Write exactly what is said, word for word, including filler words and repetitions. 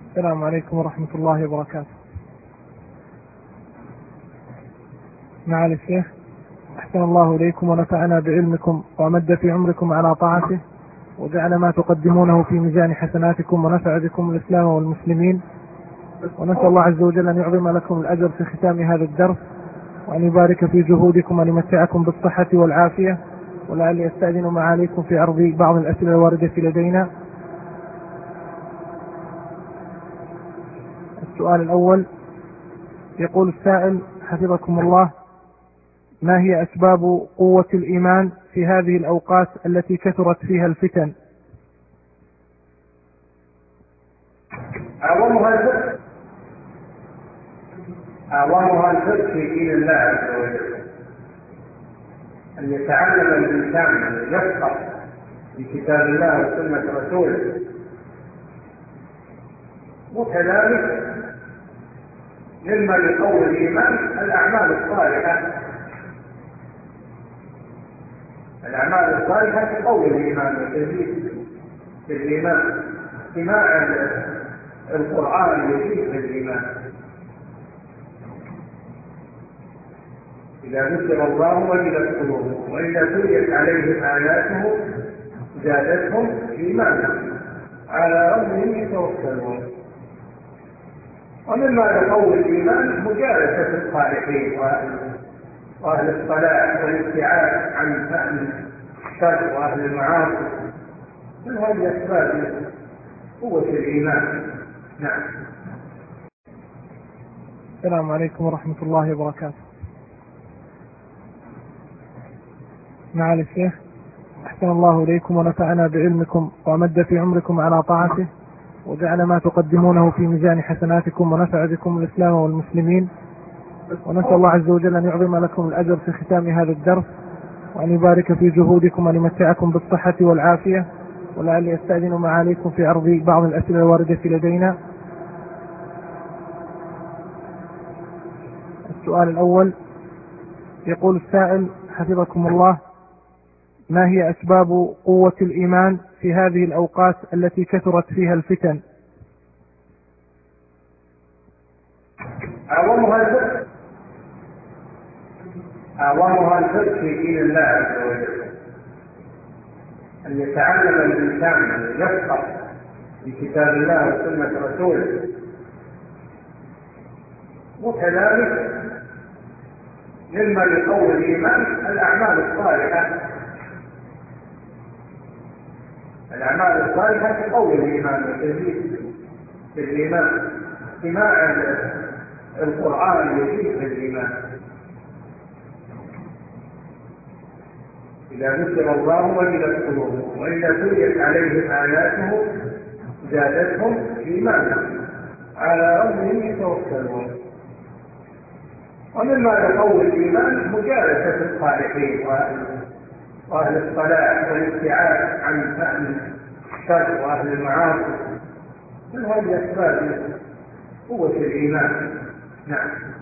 السلام عليكم ورحمة الله وبركاته. معالي الشيخ، أحسن الله إليكم ونفعنا بعلمكم وأمد في عمركم على طاعته، وجعل ما تقدمونه في ميزان حسناتكم، ونفع بكم الإسلام والمسلمين، ونسأل الله عز وجل أن يعظم لكم الأجر في ختام هذا الدرس، وأن يبارك في جهودكم، وأن يمتعكم بالصحة والعافية. ولعلي أستأذن معاليكم في عرض بعض الأسئلة الواردة لدينا. السؤال الأول، يقول السائل حفظكم الله: ما هي أسباب قوة الإيمان في هذه الأوقات التي كثرت فيها الفتن؟ أعظمها الفقه أعظمها الفقه في دين الله عز وجل، أن يتعلم الإنسان أن يفقه في كتاب الله وسنة رسوله، وكذلك مما يقوي الإيمان الأعمال الصالحة. الأعمال الصالحة تقوي الإيمان وتزيد في الإيمان. سماع القرآن يزيد في الإيمان. إذا ذكر الله وجلت قلوبهم وإذا تليت عليهم آياته زادتهم إيمانا على ربهم يتوكلون. ومما يقوي الإيمان مجالسة الصالحين وأهل الصلاح والابتعاد عن أهل الشر وأهل المعاصي. من هذه أسباب قوة الإيمان. نعم. السلام عليكم ورحمة الله وبركاته. معالي الشيخ، أحسن الله إليكم ونفعنا بعلمكم وأمد في عمركم على طاعته، وجعل ما تقدمونه في ميزان حسناتكم، ونفع بكم الإسلام والمسلمين، ونسأل الله عز وجل أن يعظم لكم الأجر في ختام هذا الدرس، وأن يبارك في جهودكم، وأن يمتعكم بالصحة والعافية. ولعلي أستأذن معاليكم في عرض بعض الأسئلة الواردة لدينا. السؤال الأول، يقول السائل حفظكم الله: ما هي أسباب قوة الإيمان في هذه الأوقات التي كثرت فيها الفتن؟ أعظمها الفقه أعظمها الفقه في دين الله عز وجل، أن يتعلم الإنسان أن يفقه في كتاب الله وسنة رسوله، وكذلك مما يقوي الإيمان الأعمال الصالحة. الأعمال الصالحة تقوي الإيمان وتزيد في الإيمان. سماع القرآن يزيد في الإيمان. إذا ذكر الله وجلت قلوبهم وإذا تليت عليهم آياته زادتهم إيمانا على ربهم يتوكلون. ومما يقوي الإيمان مجالسة الصالحين وأهل الصلاح والابتعاد عن أهل الشر وأهل المعاصي. من هذه أسباب قوة الإيمان. نعم.